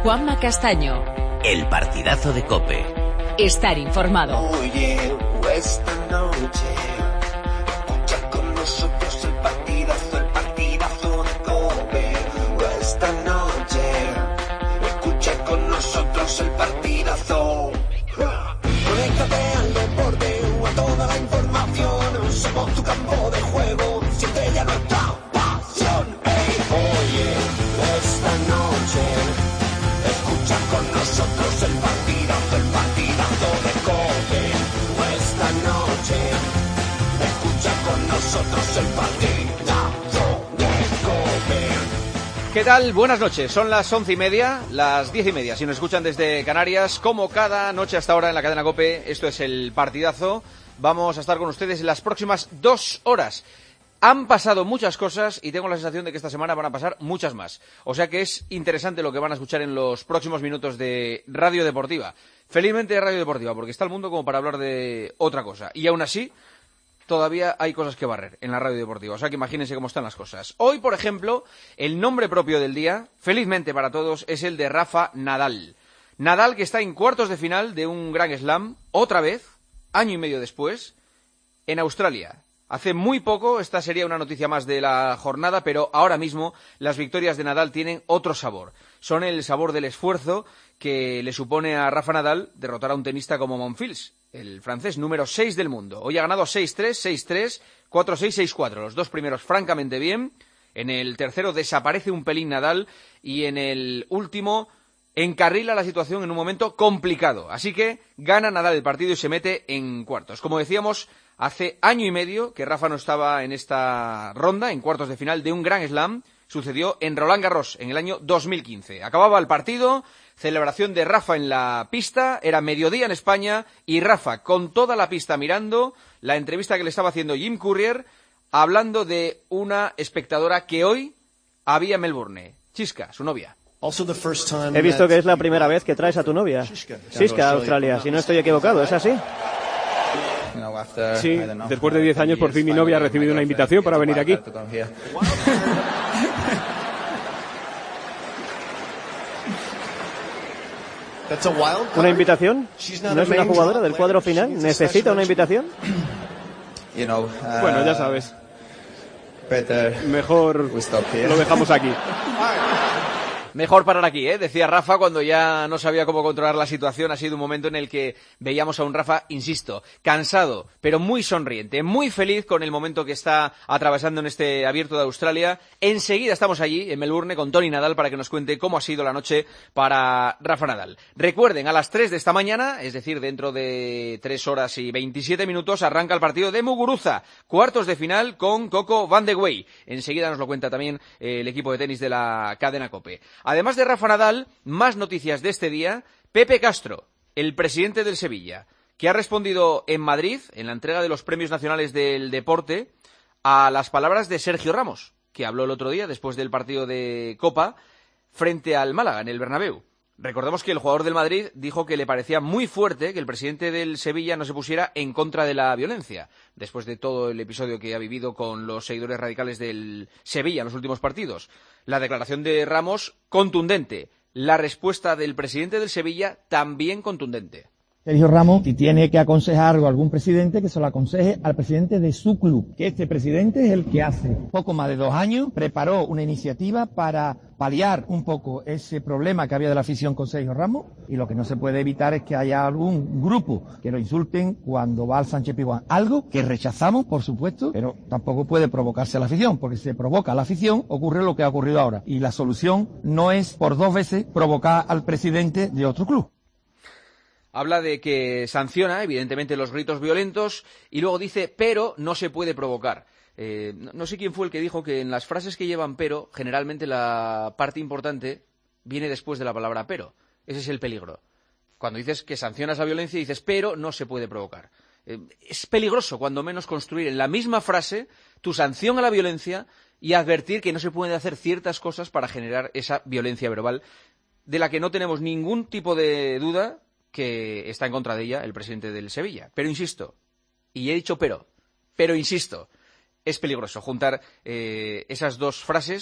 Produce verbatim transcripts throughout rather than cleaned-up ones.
Juanma Castaño. El partidazo de COPE. Estar informado. Oye, esta noche, escucha con nosotros el partidazo, el partidazo de COPE. Esta noche, escucha con nosotros el partidazo. Conéctate al deporte o a toda la información. Somos tu campo de juego, siempre ya nuestra pasión. Hey, oye, esta noche, escucha con nosotros el partidazo, el partidazo de COPE. Esta noche, escucha con nosotros el partidazo de COPE. ¿Qué tal? Buenas noches. Son las once y media, las diez y media. Si nos escuchan desde Canarias, como cada noche hasta ahora en la cadena COPE, esto es el partidazo. Vamos a estar con ustedes en las próximas dos horas. Han pasado muchas cosas y tengo la sensación de que esta semana van a pasar muchas más. O sea que es interesante lo que van a escuchar en los próximos minutos de Radio Deportiva. Felizmente Radio Deportiva, porque está el mundo como para hablar de otra cosa. Y aún así, todavía hay cosas que barrer en la Radio Deportiva. O sea que imagínense cómo están las cosas. Hoy, por ejemplo, el nombre propio del día, felizmente para todos, es el de Rafa Nadal. Nadal, que está en cuartos de final de un Grand Slam, otra vez, año y medio después, en Australia. Hace muy poco, esta sería una noticia más de la jornada, pero ahora mismo las victorias de Nadal tienen otro sabor. Son el sabor del esfuerzo que le supone a Rafa Nadal derrotar a un tenista como Monfils, el francés número seis del mundo. Hoy ha ganado seis tres, seis tres, cuatro seis, seis cuatro. Los dos primeros francamente bien. En el tercero desaparece un pelín Nadal y en el último encarrila la situación en un momento complicado. Así que gana Nadal el partido y se mete en cuartos. Como decíamos, hace año y medio que Rafa no estaba en esta ronda, en cuartos de final de un Grand Slam. Sucedió en Roland Garros en el año dos mil quince. Acababa el partido, celebración de Rafa en la pista, era mediodía en España y Rafa con toda la pista mirando la entrevista que le estaba haciendo Jim Courier, hablando de una espectadora que hoy había en Melbourne, Chisca, su novia. He visto que es la primera vez que traes a tu novia, Chisca, a Australia, si no estoy equivocado, ¿es así? Sí, después de diez años por fin mi novia ha recibido una invitación para venir aquí. ¿Una invitación? ¿No es una jugadora del cuadro final? ¿Necesita una invitación? Bueno, ya sabes. Mejor lo dejamos aquí. Mejor parar aquí, ¿eh? Decía Rafa cuando ya no sabía cómo controlar la situación. Ha sido un momento en el que veíamos a un Rafa, insisto, cansado, pero muy sonriente, muy feliz con el momento que está atravesando en este Abierto de Australia. Enseguida estamos allí, en Melbourne, con Toni Nadal para que nos cuente cómo ha sido la noche para Rafa Nadal. Recuerden, a las tres de esta mañana, es decir, dentro de tres horas y veintisiete minutos, arranca el partido de Muguruza, cuartos de final con Coco Van de Wey. Enseguida nos lo cuenta también eh, el equipo de tenis de la cadena COPE. Además de Rafa Nadal, más noticias de este día. Pepe Castro, el presidente del Sevilla, que ha respondido en Madrid, en la entrega de los Premios Nacionales del Deporte, a las palabras de Sergio Ramos, que habló el otro día, después del partido de Copa, frente al Málaga, en el Bernabéu. Recordemos que el jugador del Madrid dijo que le parecía muy fuerte que el presidente del Sevilla no se pusiera en contra de la violencia, después de todo el episodio que ha vivido con los seguidores radicales del Sevilla en los últimos partidos. La declaración de Ramos, contundente. La respuesta del presidente del Sevilla, también contundente. Sergio Ramos, si tiene que aconsejar algo a algún presidente, que se lo aconseje al presidente de su club, que este presidente es el que hace poco más de dos años preparó una iniciativa para paliar un poco ese problema que había de la afición con Sergio Ramos, y lo que no se puede evitar es que haya algún grupo que lo insulten cuando va al Sánchez Pizjuán. Algo que rechazamos, por supuesto, pero tampoco puede provocarse a la afición, porque si se provoca a la afición, ocurre lo que ha ocurrido ahora. Y la solución no es por dos veces provocar al presidente de otro club. Habla de que sanciona, evidentemente, los gritos violentos y luego dice, pero no se puede provocar. Eh, no, no sé quién fue el que dijo que en las frases que llevan pero, generalmente la parte importante viene después de la palabra pero. Ese es el peligro. Cuando dices que sancionas la violencia, dices, pero no se puede provocar. Eh, es peligroso, cuando menos, construir en la misma frase tu sanción a la violencia y advertir que no se pueden hacer ciertas cosas para generar esa violencia verbal, de la que no tenemos ningún tipo de duda que está en contra de ella el presidente del Sevilla. Pero insisto, y he dicho pero, pero insisto, es peligroso juntar eh, esas dos frases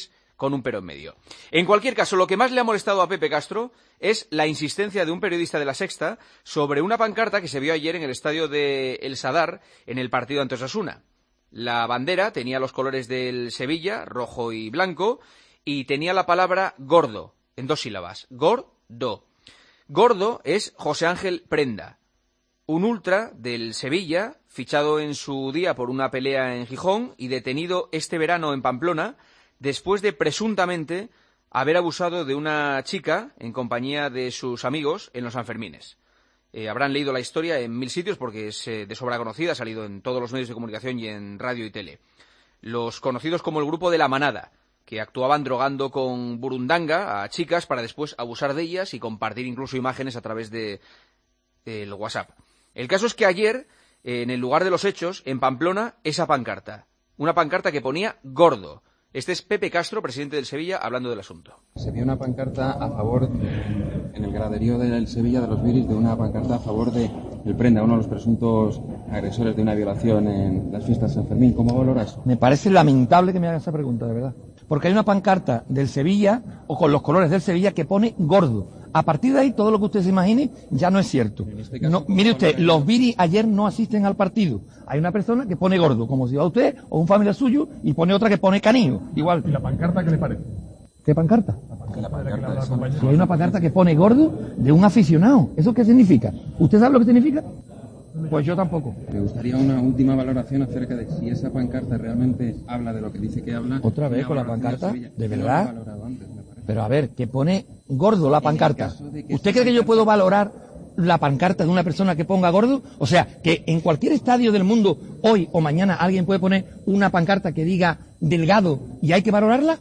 con un pero en medio. En cualquier caso, lo que más le ha molestado a Pepe Castro es la insistencia de un periodista de La Sexta sobre una pancarta que se vio ayer en el estadio de El Sadar en el partido ante Osasuna. La bandera tenía los colores del Sevilla, rojo y blanco, y tenía la palabra gordo, en dos sílabas, gordo. Gordo es José Ángel Prenda, un ultra del Sevilla, fichado en su día por una pelea en Gijón y detenido este verano en Pamplona, después de presuntamente haber abusado de una chica en compañía de sus amigos en los Sanfermines. Eh, habrán leído la historia en mil sitios porque es eh, de sobra conocida, ha salido en todos los medios de comunicación y en radio y tele. Los conocidos como el grupo de La Manada, que actuaban drogando con burundanga a chicas para después abusar de ellas y compartir incluso imágenes a través de el WhatsApp. El caso es que ayer, eh, en el lugar de los hechos, en Pamplona, esa pancarta. Una pancarta que ponía gordo. Este es Pepe Castro, presidente del Sevilla, hablando del asunto. Se vio una pancarta a favor, en el graderío del Sevilla, de los Viris, de una pancarta a favor de el Prenda, uno de los presuntos agresores de una violación en las fiestas de San Fermín. ¿Cómo valoras? Me parece lamentable que me hagan esa pregunta, de verdad. Porque hay una pancarta del Sevilla, o con los colores del Sevilla, que pone gordo. A partir de ahí, todo lo que usted se imagine ya no es cierto. Este caso, no, mire usted, los Viris ayer no asisten al partido. Hay una persona que pone gordo, como si va usted o un familiar suyo, y pone otra que pone canillo. Igual. ¿Y la pancarta qué le parece? ¿Qué pancarta? La pancarta, la pancarta es una... Si hay una pancarta que pone gordo de un aficionado. ¿Eso qué significa? ¿Usted sabe lo que significa? Pues yo tampoco. Me gustaría una última valoración acerca de si esa pancarta realmente habla de lo que dice que habla. ¿Otra vez con la pancarta? ¿De verdad? Pero a ver, que pone gordo la pancarta. ¿Usted cree que yo puedo valorar la pancarta de una persona que ponga gordo? O sea, que en cualquier estadio del mundo, hoy o mañana, alguien puede poner una pancarta que diga delgado y hay que valorarla.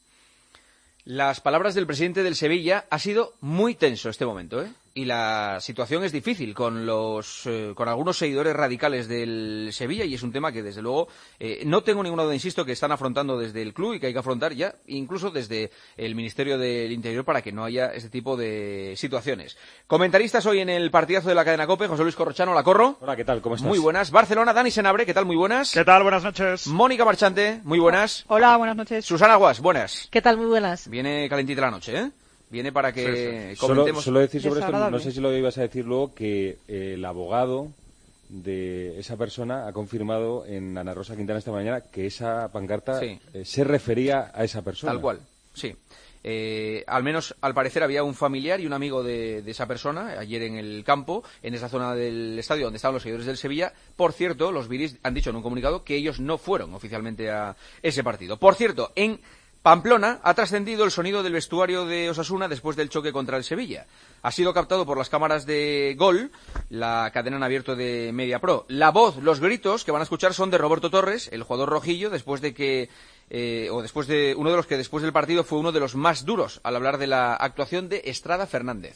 Las palabras del presidente del Sevilla ha sido muy tenso este momento, ¿eh? Y la situación es difícil con los eh, con algunos seguidores radicales del Sevilla y es un tema que desde luego eh, no tengo ninguna duda, insisto, que están afrontando desde el club y que hay que afrontar ya incluso desde el Ministerio del Interior para que no haya este tipo de situaciones. Comentaristas hoy en el partidazo de la cadena COPE, José Luis Corrochano, la Corro. Hola, ¿qué tal? ¿Cómo estás? Muy buenas. Barcelona, Dani Senabre, ¿qué tal? Muy buenas. ¿Qué tal? Buenas noches. Mónica Marchante, muy buenas. Hola, buenas noches. Susana Guas, buenas. ¿Qué tal? Muy buenas. Viene calentita la noche, ¿eh? Viene para que sí, sí. comentemos... Solo, solo decir sobre esto, no sé si lo ibas a decir luego, que eh, el abogado de esa persona ha confirmado en Ana Rosa Quintana esta mañana que esa pancarta sí. eh, se refería a esa persona. Tal cual, sí. Eh, al menos, al parecer, había un familiar y un amigo de, de esa persona ayer en el campo, en esa zona del estadio donde estaban los seguidores del Sevilla. Por cierto, los Viris han dicho en un comunicado que ellos no fueron oficialmente a ese partido. Por cierto, en Pamplona ha trascendido el sonido del vestuario de Osasuna después del choque contra el Sevilla. Ha sido captado por las cámaras de Gol, la cadena en abierto de MediaPro. La voz, los gritos que van a escuchar son de Roberto Torres, el jugador rojillo, después de que eh, o después de uno de los que después del partido fue uno de los más duros al hablar de la actuación de Estrada Fernández.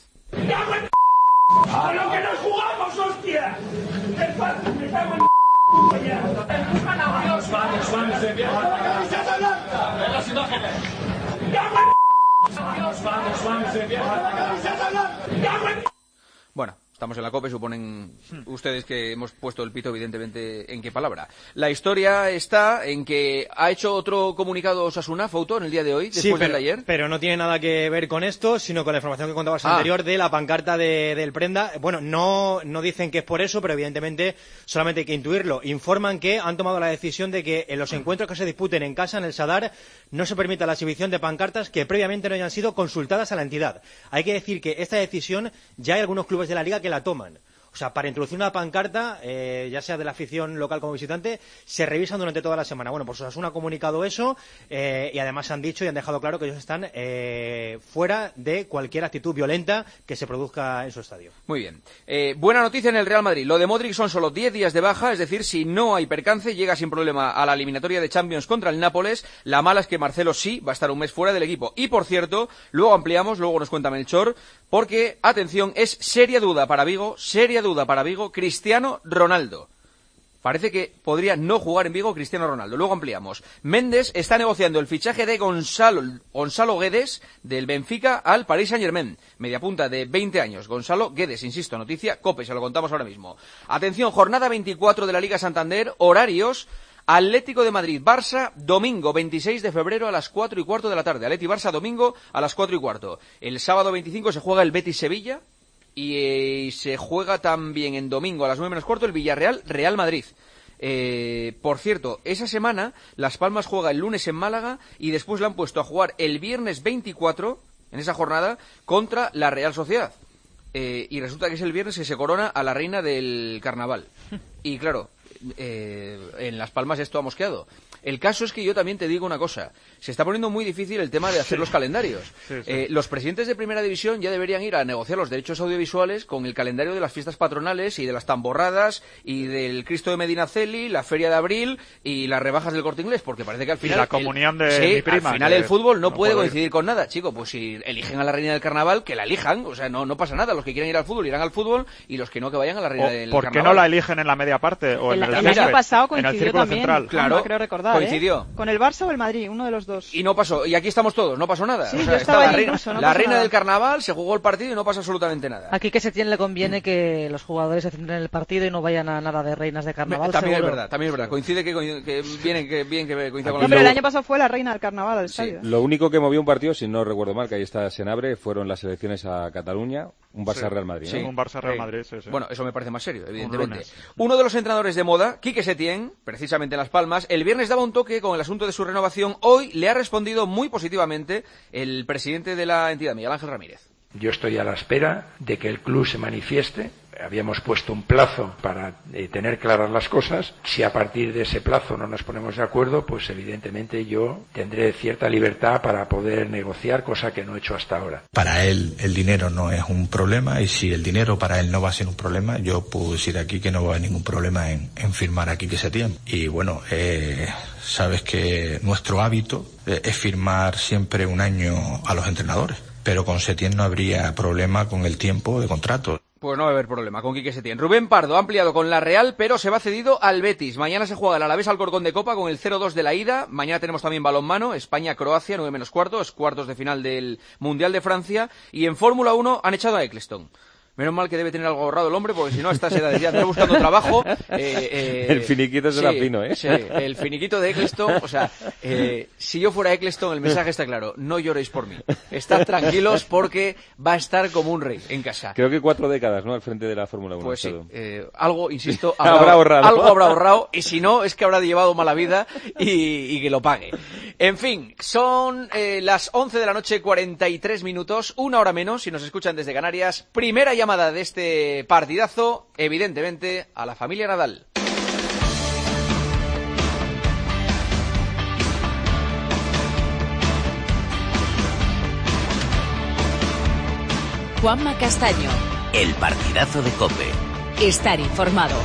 ¡A lo que nos jugamos, hostia! ¡Es fácil, me cago en Dios, vamos, vamos, de viejo. ¡Ven las imágenes! Dios, vamos, vamos, de viejo. Bueno, estamos en la COPE, suponen ustedes que hemos puesto el pito, evidentemente, ¿en qué palabra? La historia está en que ha hecho otro comunicado Osasuna, Fouto, en el día de hoy, después sí, pero, del de ayer. pero no tiene nada que ver con esto, sino con la información que contabas ah. anterior de la pancarta de, del Prenda. Bueno, no, no dicen que es por eso, pero evidentemente solamente hay que intuirlo. Informan que han tomado la decisión de que en los encuentros que se disputen en casa, en el Sadar, no se permita la exhibición de pancartas que previamente no hayan sido consultadas a la entidad. Hay que decir que esta decisión ya hay algunos clubes de la Liga que la toman. O sea, para introducir una pancarta, eh, ya sea de la afición local como visitante, se revisan durante toda la semana. Bueno, pues Osasuna ha comunicado eso eh, y además han dicho y han dejado claro que ellos están eh, fuera de cualquier actitud violenta que se produzca en su estadio. Muy bien. Eh, buena noticia en el Real Madrid. Lo de Modric son solo diez días de baja, es decir, si no hay percance, llega sin problema a la eliminatoria de Champions contra el Nápoles. La mala es que Marcelo sí va a estar un mes fuera del equipo. Y, por cierto, luego ampliamos, luego nos cuenta Melchor, porque, atención, es seria duda para Vigo, seria duda para Vigo, Cristiano Ronaldo. Parece que podría no jugar en Vigo Cristiano Ronaldo. Luego ampliamos. Méndez está negociando el fichaje de Gonzalo, Gonzalo Guedes del Benfica al Paris Saint-Germain. Mediapunta de veinte años. Gonzalo Guedes, insisto, noticia COPE, se lo contamos ahora mismo. Atención, jornada veinticuatro de la Liga Santander, horarios. Atlético de Madrid, Barça, domingo veintiséis de febrero a las cuatro y cuarto de la tarde. Atleti Barça, domingo a las cuatro y cuarto. El sábado veinticinco se juega el Betis Sevilla y eh, se juega también en domingo a las nueve menos cuarto el Villarreal Real Madrid. Eh, por cierto, esa semana Las Palmas juega el lunes en Málaga y después la han puesto a jugar el viernes veinticuatro, en esa jornada, contra la Real Sociedad. Eh, y resulta que es el viernes que se corona a la reina del carnaval. Y claro, eh, en Las Palmas esto ha mosqueado. El caso es que yo también te digo una cosa. Se está poniendo muy difícil el tema de hacer sí. los calendarios. Sí, sí. Eh, los presidentes de Primera División ya deberían ir a negociar los derechos audiovisuales con el calendario de las fiestas patronales y de las tamborradas y del Cristo de Medinaceli, la Feria de Abril y las rebajas del Corte Inglés, porque parece que al final... Y la comunión el, de sí, mi prima. Al final el fútbol no, no puede puede coincidir con nada. Chico, pues si eligen a la reina del carnaval, que la elijan. O sea, no, no pasa nada. Los que quieran ir al fútbol irán al fútbol y los que no, que vayan a la reina o, del ¿por carnaval. ¿Por qué no la eligen en la media parte o en el, el, el año pasado coincidió en el círculo también, central? Claro, creo recordar, coincidió. ¿eh? Con el Barça o el Madrid, uno de los dos. Y no pasó, y aquí estamos todos, no pasó nada. Sí, o sea, yo está estaba la allí reina, incluso, no la pasó reina nada. del carnaval, se jugó el partido y no pasa absolutamente nada. Aquí que Setién le conviene que los jugadores se centren en el partido y no vayan a nada de reinas de carnaval. También seguro. es verdad, también es verdad. Coincide que, que viene que bien que coincida con No, la pero el año pasado fue la reina del carnaval al Sí. estadio. Lo único que movió un partido, si no recuerdo mal, que ahí está Senabre, fueron las elecciones a Cataluña, un Barça-Real Madrid. Sí, ¿no? un Barça-Real Sí. Madrid, sí, sí. Bueno, eso me parece más serio, evidentemente. Un Uno de los entrenadores de moda, Quique Setién, precisamente en Las Palmas, el viernes daba un toque con el asunto de su renovación. Hoy le ha respondido muy positivamente el presidente de la entidad, Miguel Ángel Ramírez. Yo estoy a la espera de que el club se manifieste. Habíamos puesto un plazo para eh, tener claras las cosas. Si a partir de ese plazo no nos ponemos de acuerdo, pues evidentemente yo tendré cierta libertad para poder negociar, cosa que no he hecho hasta ahora. Para él el dinero no es un problema y si el dinero para él no va a ser un problema, yo puedo decir aquí que no va a haber ningún problema en, en firmar aquí que se tiene. Y bueno, eh, sabes que nuestro hábito eh, es firmar siempre un año a los entrenadores, pero con Setién no habría problema con el tiempo de contrato. Pues no va a haber problema con Quique Setién. Rubén Pardo ha ampliado con la Real, pero se va cedido al Betis. Mañana se juega el Alavés Alcorcón de Copa con el cero dos de la ida. Mañana tenemos también balonmano, España-Croacia, nueve menos cuarto, es cuartos de final del Mundial de Francia. Y en Fórmula uno han echado a Eccleston. Menos mal que debe tener algo ahorrado el hombre, porque si no, a estas edades ya anda buscando trabajo. Eh, eh, el finiquito será sí, fino, ¿eh? Sí, el finiquito de Eccleston. O sea, eh, si yo fuera Eccleston, el mensaje está claro. No lloréis por mí. Estad tranquilos porque va a estar como un rey en casa. Creo que cuatro décadas, ¿no? Al frente de la Fórmula uno. Pues sí. Eh, algo, insisto, habrá, habrá ahorrado. Algo habrá ahorrado. Y si no, es que habrá llevado mala vida y, y que lo pague. En fin, son eh, las once de la noche, cuarenta y tres minutos. Una hora menos, si nos escuchan desde Canarias. Primera llamada de este partidazo, evidentemente, a la familia Nadal. Juanma Castaño. El partidazo de COPE. Estar informado.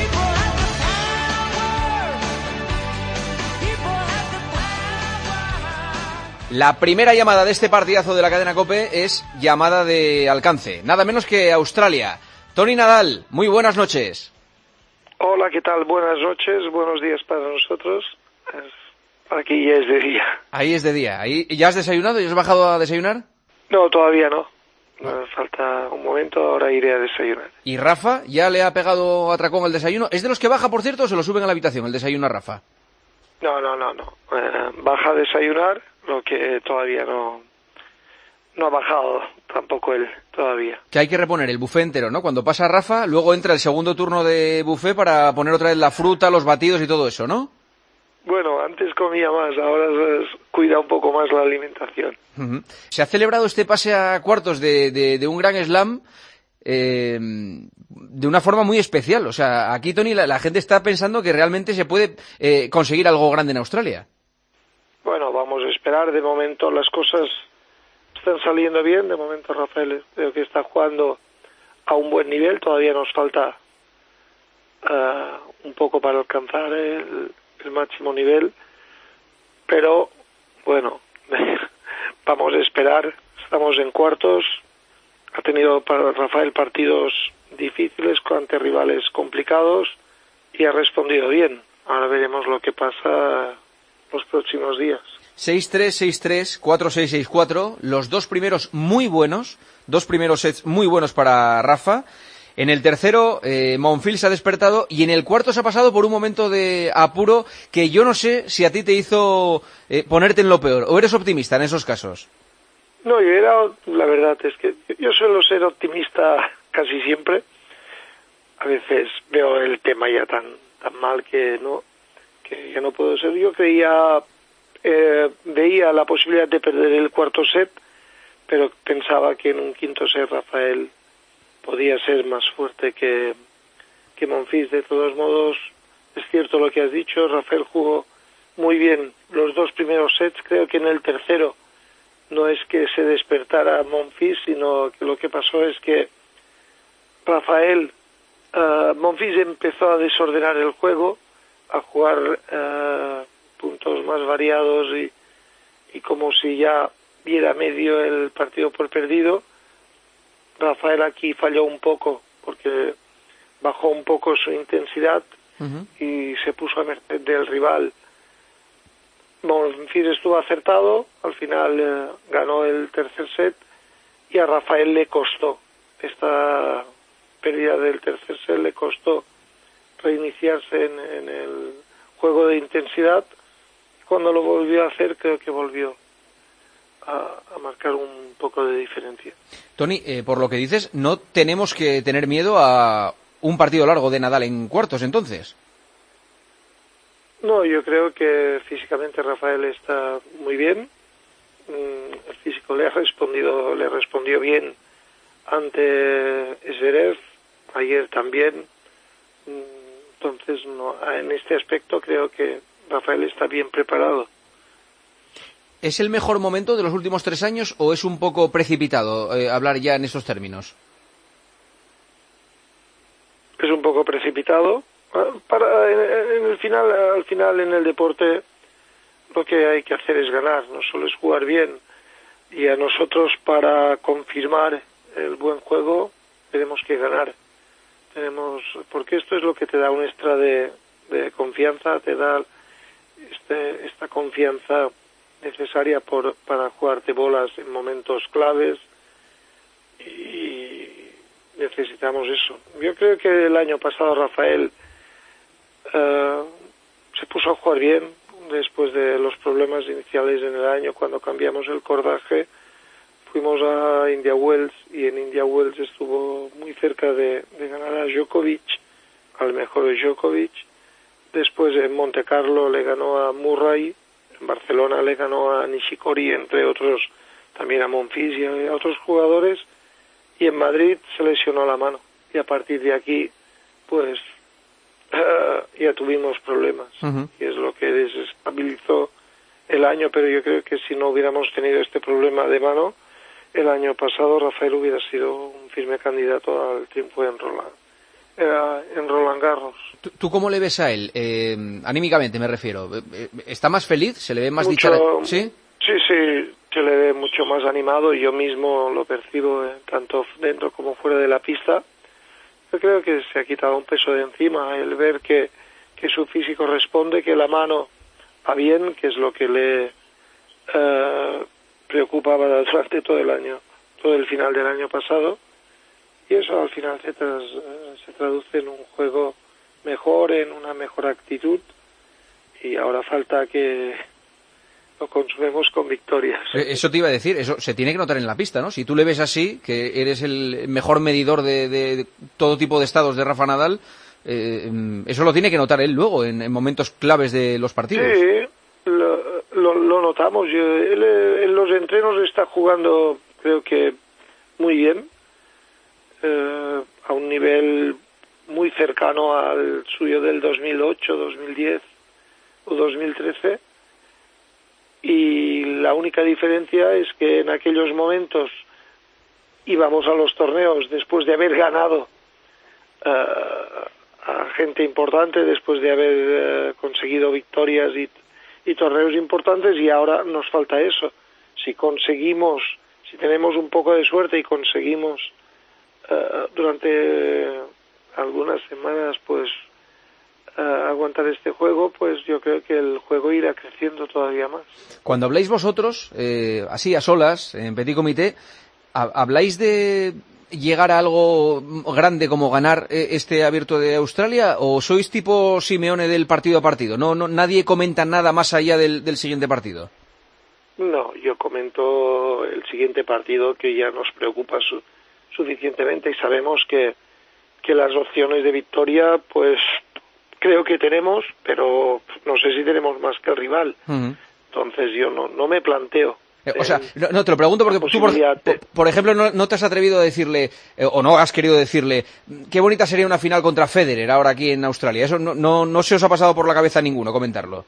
La primera llamada de este partidazo de la cadena COPE es llamada de alcance, nada menos que Australia. Tony Nadal, muy buenas noches. Hola, ¿qué tal? Buenas noches, buenos días para nosotros. Aquí ya es de día. Ahí es de día. ¿Ahí ya has desayunado? ¿Ya has bajado a desayunar? No, todavía no. Me falta un momento, ahora iré a desayunar. ¿Y Rafa ya le ha pegado atracón el desayuno? ¿Es de los que baja, por cierto, o se lo suben a la habitación el desayuno a Rafa? No, no, no, no. Eh, baja a desayunar, lo que todavía no no ha bajado tampoco él todavía. Que hay que reponer el buffet entero, ¿no? Cuando pasa Rafa, luego entra el segundo turno de buffet para poner otra vez la fruta, los batidos y todo eso, ¿no? Bueno, antes comía más, ahora se cuida un poco más la alimentación. Uh-huh. Se ha celebrado este pase a cuartos de, de, de un gran slam eh, de una forma muy especial. O sea, aquí, Tony, la, la gente está pensando que realmente se puede eh, conseguir algo grande en Australia. Bueno, vamos a esperar. De momento las cosas están saliendo bien. De momento Rafael creo que está jugando a un buen nivel. Todavía nos falta uh, un poco para alcanzar el, el máximo nivel. Pero, bueno, vamos a esperar. Estamos en cuartos. Ha tenido para Rafael partidos difíciles ante rivales complicados y ha respondido bien. Ahora veremos lo que pasa los próximos días. seis tres, seis tres, cuatro seis seis cuatro, los dos primeros muy buenos, dos primeros sets muy buenos para Rafa. En el tercero, eh, Monfils se ha despertado y en el cuarto se ha pasado por un momento de apuro que yo no sé si a ti te hizo eh, ponerte en lo peor, o eres optimista en esos casos. No, yo era, la verdad es que yo suelo ser optimista casi siempre. A veces veo el tema ya tan tan mal que no que ya no puedo ser. Yo creía, eh, veía la posibilidad de perder el cuarto set, pero pensaba que en un quinto set Rafael podía ser más fuerte que, que Monfils. De todos modos, es cierto lo que has dicho, Rafael jugó muy bien los dos primeros sets. Creo que en el tercero no es que se despertara Monfils, sino que lo que pasó es que Rafael, uh, Monfils empezó a desordenar el juego, a jugar uh, puntos más variados y, y como si ya diera medio el partido por perdido. Rafael aquí falló un poco porque bajó un poco su intensidad uh-huh. y se puso a merced del rival. Monfils estuvo acertado, al final eh, ganó el tercer set y a Rafael le costó, esta pérdida del tercer set le costó reiniciarse en, en el juego de intensidad. Cuando lo volvió a hacer creo que volvió a, a marcar un poco de diferencia. Tony, eh, por lo que dices, no tenemos que tener miedo a un partido largo de Nadal en cuartos entonces. No, yo creo que físicamente Rafael está muy bien. El físico le ha respondido, le respondió bien ante Zverev, ayer también. Entonces, no, en este aspecto creo que Rafael está bien preparado. ¿Es el mejor momento de los últimos tres años o es un poco precipitado eh, hablar ya en esos términos? Es un poco precipitado. Para en el final, al final en el deporte lo que hay que hacer es ganar, no solo es jugar bien. Y a nosotros, para confirmar el buen juego, tenemos que ganar. Tenemos, porque esto es lo que te da un extra de, de confianza, te da este, esta confianza necesaria por, para jugarte bolas en momentos claves, y necesitamos eso. Yo creo que el año pasado Rafael uh, se puso a jugar bien después de los problemas iniciales en el año. Cuando cambiamos el cordaje fuimos a India Wells y en India Wells estuvo muy cerca de, de ganar a Djokovic, al mejor de Djokovic. Después en Monte Carlo le ganó a Murray, en Barcelona le ganó a Nishikori, entre otros, también a Monfils y a otros jugadores, y en Madrid se lesionó la mano. Y a partir de aquí, pues, uh, ya tuvimos problemas. Uh-huh. Y es lo que desestabilizó el año, pero yo creo que si no hubiéramos tenido este problema de mano, el año pasado Rafael hubiera sido un firme candidato al triunfo en Roland, eh, en Roland Garros. ¿Tú, ¿Tú cómo le ves a él? Eh, anímicamente me refiero. ¿Está más feliz? ¿Se le ve más mucho, dichara? ¿Sí? Sí, sí, se le ve mucho más animado y yo mismo lo percibo eh, tanto dentro como fuera de la pista. Yo creo que se ha quitado un peso de encima el ver que, que su físico responde, que la mano va bien, que es lo que le eh, preocupaba durante todo el año, todo el final del año pasado, y eso al final se, tras, se traduce en un juego mejor, en una mejor actitud, y ahora falta que lo consumemos con victorias. Eso te iba a decir, eso se tiene que notar en la pista, ¿no? Si tú le ves así, que eres el mejor medidor de, de, de todo tipo de estados de Rafa Nadal, eh, eso lo tiene que notar él luego, en, en momentos claves de los partidos. Sí, lo, lo, lo notamos. Yo, él en los entrenos está jugando, creo que muy bien, eh, a un nivel muy cercano al suyo del dos mil ocho, dos mil diez o dos mil trece. Y la única diferencia es que en aquellos momentos íbamos a los torneos después de haber ganado uh, a gente importante, después de haber uh, conseguido victorias y, y torneos importantes, y ahora nos falta eso. Si conseguimos, si tenemos un poco de suerte y conseguimos uh, durante algunas semanas pues uh, aguantar este juego, pues yo creo que el juego irá creciendo todavía más. Cuando habláis vosotros, eh, así a solas, en petit comité, habláis de llegar a algo grande como ganar eh, este Abierto de Australia, o sois tipo Simeone del partido a partido? No, no, nadie comenta nada más allá del, del siguiente partido. No, yo comento el siguiente partido, que ya nos preocupa su, suficientemente, y sabemos que, que las opciones de victoria, pues creo que tenemos, pero no sé si tenemos más que el rival. Uh-huh. Entonces yo no, no me planteo. Eh, o sea, no, no, te lo pregunto porque tú, por, por, por ejemplo, no, no te has atrevido a decirle, eh, o no has querido decirle, qué bonita sería una final contra Federer ahora aquí en Australia. Eso no, no, no se os ha pasado por la cabeza a ninguno comentarlo.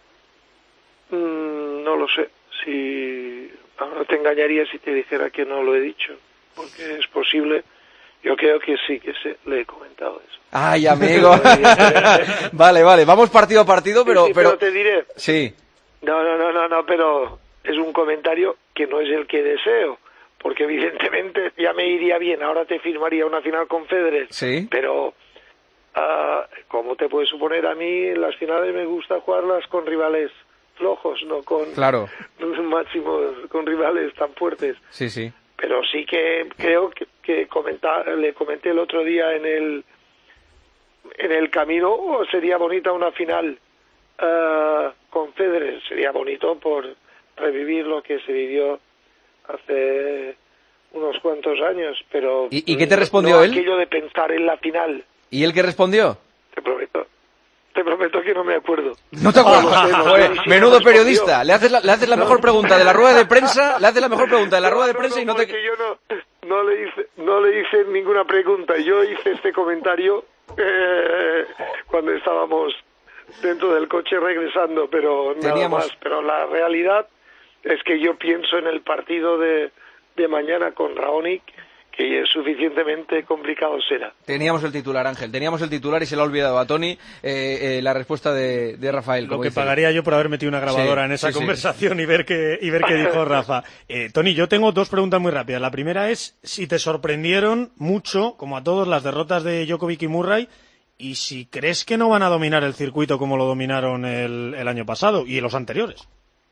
Mm, no lo sé. Si ahora te engañaría si te dijera que no lo he dicho, porque es posible. Yo creo que sí, que se, le he comentado eso. ¡Ay, amigo! Vale, vale, vamos partido a partido, pero... Sí, sí, pero... pero te diré... Sí. No, no, no, no, no, pero es un comentario que no es el que deseo, porque evidentemente ya me iría bien, ahora te firmaría una final con Federer. Sí. Pero, uh, como te puedes suponer, a mí en las finales me gusta jugarlas con rivales flojos, no con claro. máximos, con rivales tan fuertes. Sí, sí. Pero sí que creo que, que comenta, le comenté el otro día en el en el camino, oh, sería bonita una final uh, con Federer, sería bonito por revivir lo que se vivió hace unos cuantos años, pero... ¿Y, ¿y qué te respondió no él? Aquello de pensar en la final. ¿Y él qué respondió? Te prometo. Te prometo que no me acuerdo. ¿No te acuerdas? No, no, no, no, no, menudo periodista. Le haces la, le haces la mejor pregunta de la rueda de prensa, le haces la mejor pregunta de la rueda de prensa y no te... yo no, no, le hice, no le hice ninguna pregunta. Yo hice este comentario eh, cuando estábamos dentro del coche regresando, pero nada Teníamos... más. Pero la realidad es que yo pienso en el partido de, de mañana con Raonic, que es suficientemente complicado será. Teníamos el titular, Ángel, teníamos el titular y se lo ha olvidado a Tony eh, eh, la respuesta de, de Rafael. Lo como que dice. Pagaría yo por haber metido una grabadora sí, en esa sí, conversación sí. y ver qué y ver qué dijo Rafa. Eh, Tony, yo tengo dos preguntas muy rápidas. La primera es si te sorprendieron mucho, como a todos, las derrotas de Djokovic y Murray, y si crees que no van a dominar el circuito como lo dominaron el, el año pasado y los anteriores.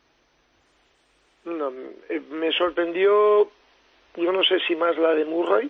No, me sorprendió, yo no sé si más la de Murray,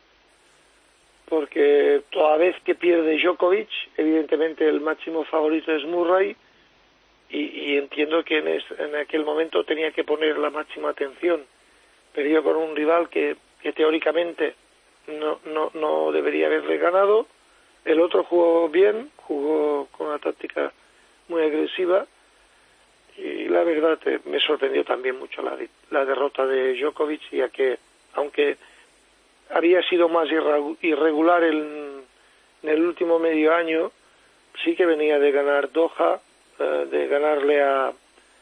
porque toda vez que pierde Djokovic, evidentemente el máximo favorito es Murray, y, y entiendo que en, es, en aquel momento tenía que poner la máxima atención. Perdió con un rival que, que teóricamente no, no, no debería haberle ganado. El otro jugó bien, jugó con una táctica muy agresiva, y la verdad eh, me sorprendió también mucho la, la derrota de Djokovic, ya que aunque había sido más irregular el, en el último medio año, sí que venía de ganar Doha, eh, de ganarle a,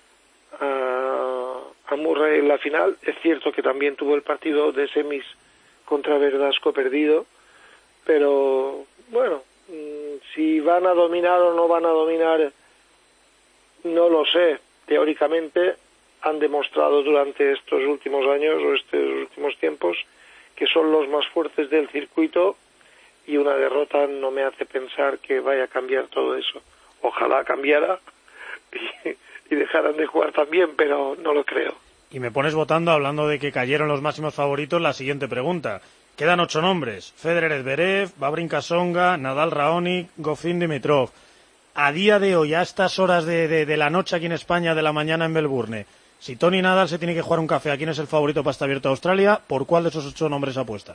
a, a Murray en la final. Es cierto que también tuvo el partido de semis contra Verdasco perdido, pero bueno, si van a dominar o no van a dominar, no lo sé. Teóricamente han demostrado durante estos últimos años o estos últimos tiempos que son los más fuertes del circuito, y una derrota no me hace pensar que vaya a cambiar todo eso. Ojalá cambiara y, y dejaran de jugar también, pero no lo creo. Y me pones votando, hablando de que cayeron los máximos favoritos, la siguiente pregunta. Quedan ocho nombres: Federer, Zverev, Wawrinka, Tsonga, Nadal, Raonic, Goffin, Dimitrov. A día de hoy, a estas horas de, de, de la noche aquí en España, de la mañana en Melbourne, si Tony Nadal se tiene que jugar un café, ¿a quién es el favorito para este Abierto de Australia? ¿Por cuál de esos ocho nombres apuesta?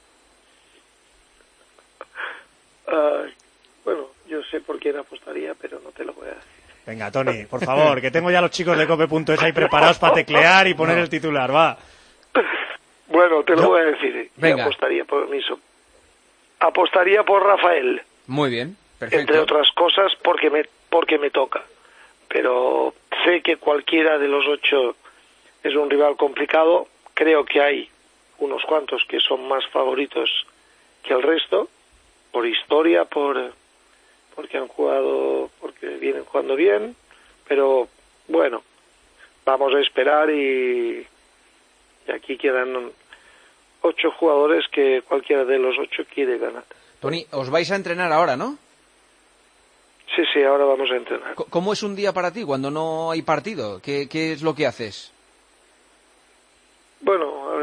Uh, bueno, yo sé por quién apostaría, pero no te lo voy a decir. Venga, Tony, por favor, que tengo ya los chicos de cope punto es ahí preparados para teclear y poner no. el titular, va. Bueno, te lo no. voy a decir. Venga. Apostaría por miso. Apostaría por Rafael. Muy bien, perfecto. Entre otras cosas, porque me, porque me toca. Pero sé que cualquiera de los ocho es un rival complicado. Creo que hay unos cuantos que son más favoritos que el resto, por historia, por porque han jugado, porque vienen jugando bien, pero bueno, vamos a esperar, y, y aquí quedan ocho jugadores que cualquiera de los ocho quiere ganar. Tony, os vais a entrenar ahora, ¿no? Sí, sí, ahora vamos a entrenar. ¿Cómo es un día para ti cuando no hay partido? ¿Qué, qué es lo que haces? Bueno, a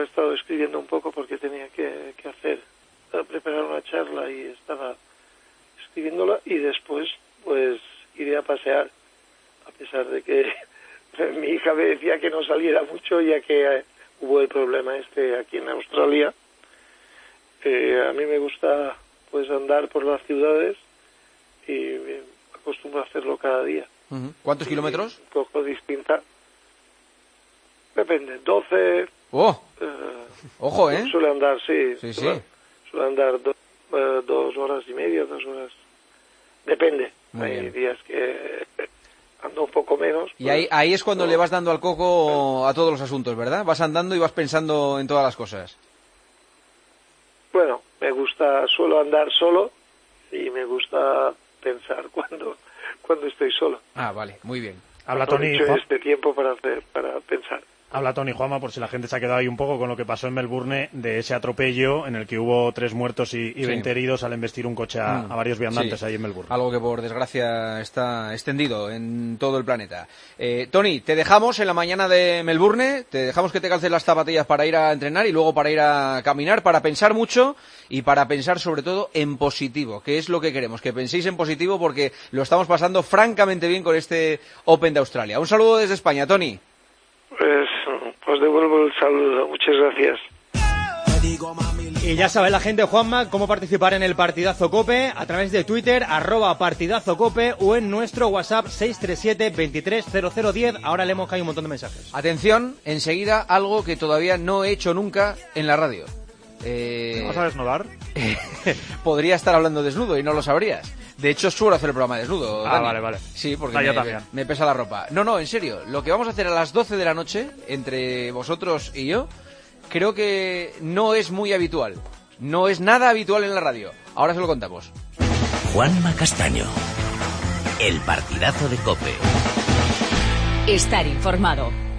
ahora he estado escribiendo un poco porque tenía que, que hacer, preparar una charla y estaba escribiéndola, y después pues iré a pasear, a pesar de que mi hija me decía que no saliera mucho ya que eh, hubo el problema este aquí en Australia. Eh, a mí me gusta pues andar por las ciudades y me acostumbro a hacerlo cada día. Uh-huh. ¿Cuántos y kilómetros? Un poco distinta. Depende, doce. ¡Oh! Eh, Ojo, ¿eh? Suele andar, sí. Sí, sí. Suele, suele andar do, eh, dos horas y media, dos horas. Depende. Muy Hay bien. días que ando un poco menos. Y ahí, ahí es cuando le vas dando al coco a todos los asuntos, ¿verdad? Vas andando y vas pensando en todas las cosas. Bueno, me gusta, suelo andar solo y me gusta pensar cuando, cuando estoy solo. Ah, vale, muy bien. Habla Tony. Aprovecho Juan- este tiempo para hacer, para pensar. Habla Tony Juanma, por si la gente se ha quedado ahí un poco con lo que pasó en Melbourne, de ese atropello en el que hubo tres muertos y, y Sí. veinte heridos al embestir un coche a, Mm, a varios viandantes sí. ahí en Melbourne. Algo que por desgracia está extendido en todo el planeta. Eh, Tony, te dejamos en la mañana de Melbourne, te dejamos que te calces las zapatillas para ir a entrenar y luego para ir a caminar, para pensar mucho y para pensar sobre todo en positivo, que es lo que queremos, que penséis en positivo porque lo estamos pasando francamente bien con este Open de Australia. Un saludo desde España, Tony. Pues os devuelvo el saludo. Muchas gracias. Y ya sabe la gente, Juanma, cómo participar en el Partidazo COPE a través de Twitter, arroba Partidazo COPE, o en nuestro WhatsApp seis tres siete, veintitrés cero cero diez. Ahora leemos que hay un montón de mensajes. Atención, enseguida algo que todavía no he hecho nunca en la radio. Eh... ¿Te vas a desnudar? Podría estar hablando desnudo y no lo sabrías. De hecho, suelo hacer el programa desnudo. Ah, Dani. vale, vale. Sí, porque Ah, yo me, también. me pesa la ropa. No, no, en serio. Lo que vamos a hacer a las doce de la noche, entre vosotros y yo, creo que no es muy habitual. No es nada habitual en la radio. Ahora se lo contamos. Juanma Castaño. El partidazo de COPE. Estar informado.